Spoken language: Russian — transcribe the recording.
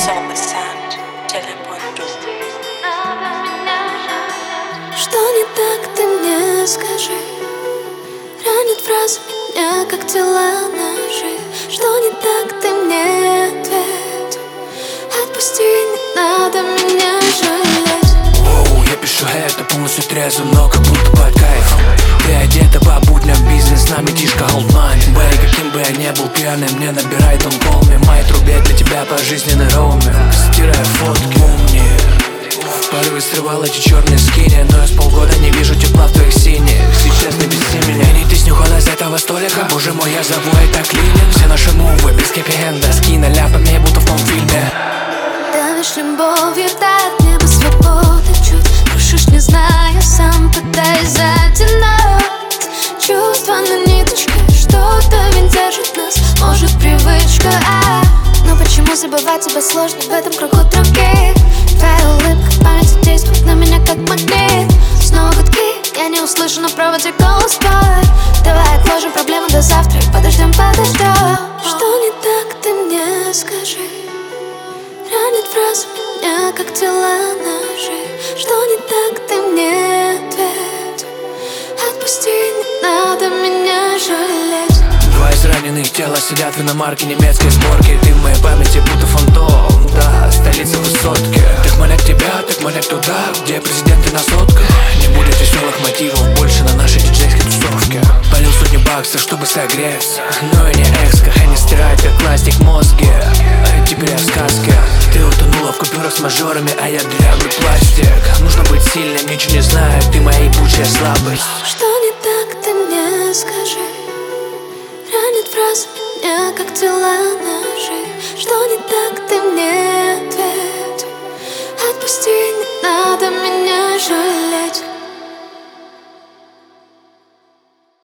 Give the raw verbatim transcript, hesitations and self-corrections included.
Что не так, ты мне скажи. Ранит фраза меня, как тела ножи. Что не так, ты мне ответь. Отпусти, не надо меня жалеть. Воу, я пишу это полностью трезво, но как будто под кайфом. Ты одета по будням, бизнес, нами тишка, hold money. Бэй, каким бы я не был пьяным, мне набирает он call me. Моей трубе для тебя пожизненный роуминг. Стирая фотки, помни. В порыве срывал эти черные скини, но я с полгода не вижу тепла в твоих синих. Сейчас не беси меня. И ты снюхала с этого столика. Боже мой, я зову это клининг. Все наши мувы без хэппи-энда, скина ляпами, будто в том фильме. Давишь любовью так, небо свободы чуть. Крушишь, не зная, сам пытаясь затянуть. Чувства на ниточке, что-то ведь держит нас. Может, привычка, а но почему забывать тебя сложно в этом кругу других? Твоя улыбка в памяти действует на меня как магнит. Снова гудки, я не услышу на проводе голос твой. Давай отложим проблему до завтра и подождем, подождем. Что не так, ты мне скажи. Ранит фраза меня, как тела ножи. Что не так, ты мне ответь. Отпусти, не надо меня жалеть. Два израненных тела сидят в иномарке немецкой сборки. Ты в моей памяти будто фантом, да, столица высотки. Так манят тебя, так манят туда, где президенты на сотках. Не будет веселых мотивов больше на нашей диджейской тусовке. Полил сотни баксов, чтобы согреться. Но я не экска, они стирают как пластик мозги. А теперь я в сказке. Ты утонула в купюрах с мажорами, а я дряблый пластик. Нужно быть сильным, ничего не знаю, ты моя ебучая слабость. Что не так, ты мне скажи. Ранит фраза меня, как тела ножи. Что не так,